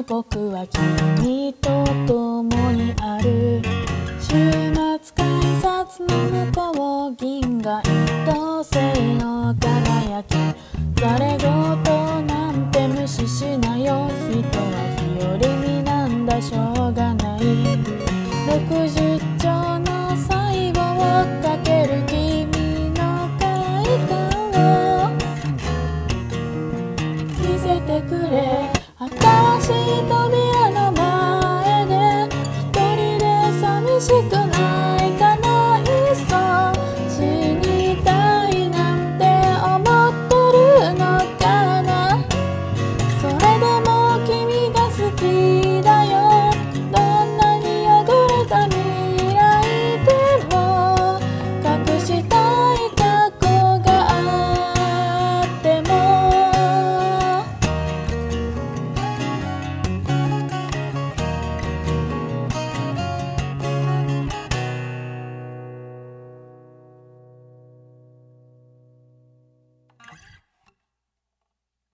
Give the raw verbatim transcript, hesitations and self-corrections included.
僕は君と共にある。週末改札の向こう銀河一等星の輝き。誰事なんて無視しなよ。人は日和見なんだしょうがない。ろくじゅっちょうの最後をかける君の快感を見せてくれ。新しい扉